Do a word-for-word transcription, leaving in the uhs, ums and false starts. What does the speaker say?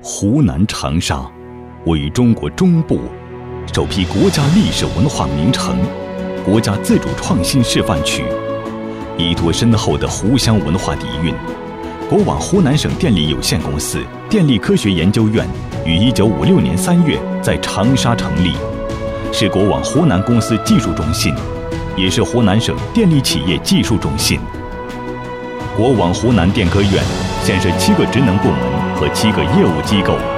湖南长沙，位于中国中部，首批国家历史文化名城、国家自主创新示范区，依托深厚的湖湘文化底蕴，国网湖南省电力有限公司电力科学研究院于一九五六年三月在长沙成立，是国网湖南公司技术中心，也是湖南省电力企业技术中心。国网湖南电科院现设七个职能部门和七个业务机构。